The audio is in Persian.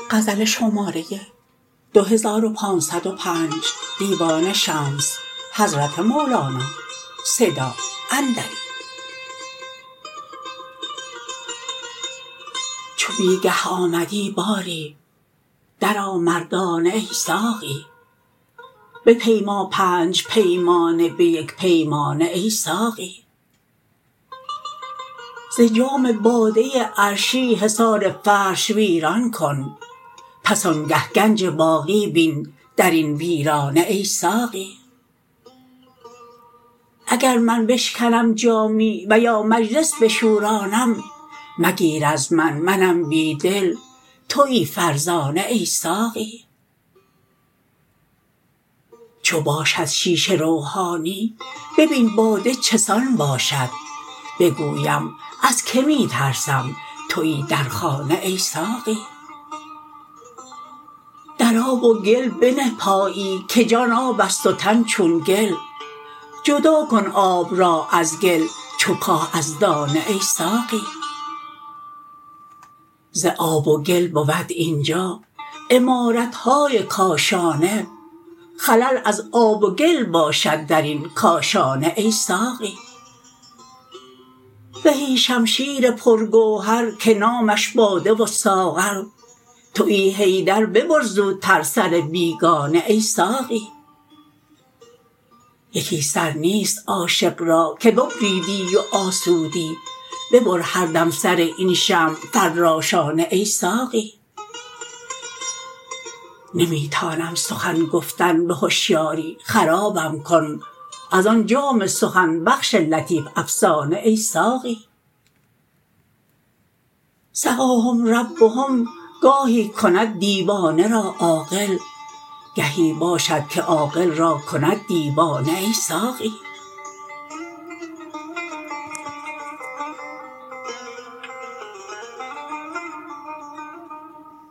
غزل شماره 2505 دیوان شمس حضرت مولانا صدا اندری. چو بیگه آمدی باری درآ مردانه ای ساقی، بپیما 5 پیمانه به یک پیمانه ای ساقی. ز جام باده عرشی حصار فرش ویران کن، پس آنگه گنج باقی بین در این ویرانه ای ساقی. اگر من بشکنم جامی و یا مجلس بشورانم، مگیر از منم بی دل تویی فرزانه ای ساقی. چو باشد شیشه روحانی ببین باده چسان باشد، بگویم از که می ترسم تویی در خانه ای ساقی. در آب و گل بنه پایی که جان آب است و تن چون گل، جدا کن آب را از گل چو کاه از دانه ای ساقی. ز آب و گل بود اینجا عمارت های کاشانه، خلل از آب و گل باشد در این کاشانه ای ساقی. زهی شمشیر پرگوهر که نامش باده و ساغر، تویی حیدر ببر زودتر سر بیگانه ای ساقی. یکی سر نیست عاشق را که ببریدی و آسودی، ببر هر دم سر این شمع فراشانه ای ساقی. نمی تانم سخن گفتن به هشیاری خرابم کن، از آن جام سخن بخش لطیف افسانه ای ساقی. سقاهم ربهم گاهی کند دیوانه را عاقل، گهی باشد که عاقل را کند دیوانه ای ساقی.